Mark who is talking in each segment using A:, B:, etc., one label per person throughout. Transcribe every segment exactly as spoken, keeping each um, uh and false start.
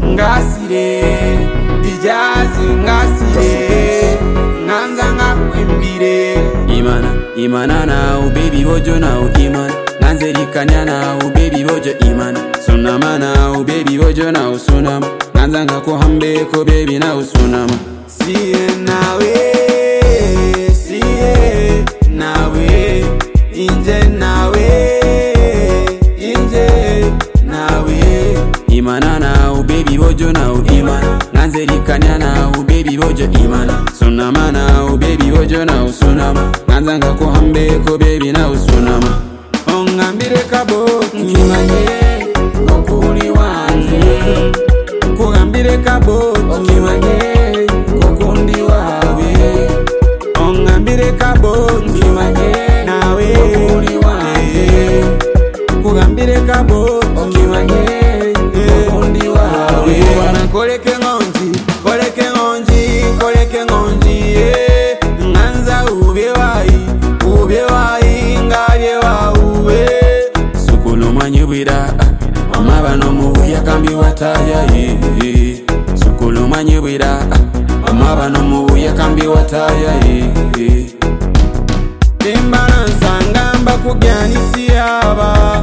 A: ngasire dijazi ngasire nanza ngakwimbire
B: Imana, Imana now, baby bojo now, Imana Nanzeri kanya now, baby bojo Imana Sunama now, baby bojo now, Sunama Nanza ngakuhambe ko baby now, Sunama
A: Siye nawe, siye nawe Inje nawe, inje nawe
B: Imana now, baby bojo now, Imana Nanzeri kanya now, baby bojo Imana Sunama now, baby bojo now, Sunama Nanza ngakuhambe ko baby now, Sunama
A: Ongambire kabo kimanye kokuli wanje Kugambire kabo kimanye kokundi wawe Ongambire kabo kimanye nawe kokuli wanje Kugambire kabo kimanye kokundi wawe Wana koleke ngonji, koleke ngonji, koleke ngonji yeah. Nganza ube wai, ube wai ngaye wauwe
B: Sukulu manyubira Amabano mubuya kambi wataya ye Sukulu manyubira Amabano mubuya kambi wataya ye
A: Timbana nsangamba kugyanisi aba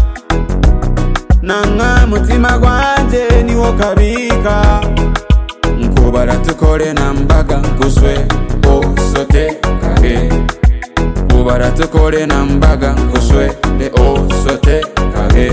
A: Nanga mutima gwanje niwo kabika
B: Nkubara tukore na mbaga nkuswe osote kage Nkubara tukore na mbaga nkuswe le osote kage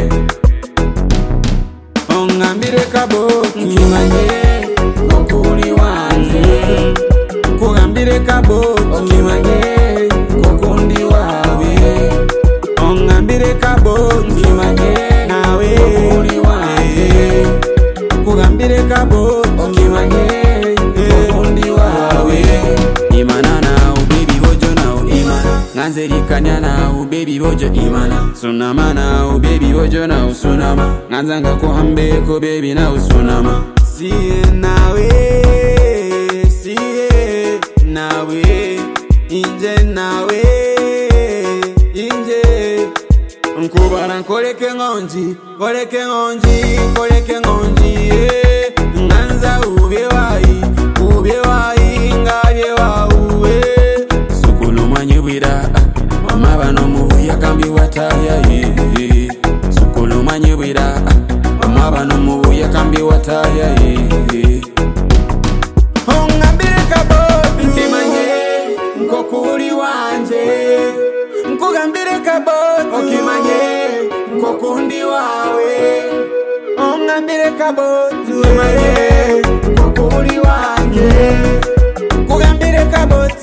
A: Ongambire kabo kimanye kokuli wanje Kugambire kabo kimanye kokundi wawe Ongambire kabo kimanye nawe kokuli wanje Kugambire kabo kimanye kokundi wawe
B: Imana now, baby bojo now, Imana Nanzeri kanya now, baby bojo Imana Sunama now, baby bojo now, Sunama Nanza ngakuhambe ko baby now, Sunama
A: Siye nawe, siye nawe Inje nawe, inje Nkubara nkoleke ngonji, koleke ngonji, koleke ngonji yeah. Nganza ube wai, ube wai ngaye wauwe
B: Sukulu manyubira Amabano mubuya kambi wataya ye Sukulu manyubira Amabano mubuya kambi wataya ye
A: Ongambire kabo kimanye nkokuli wanje Nkugambire kabo kimanye nkokundi wawe Ongambire kabo kimanye nkokuli wanje Kugambire kabo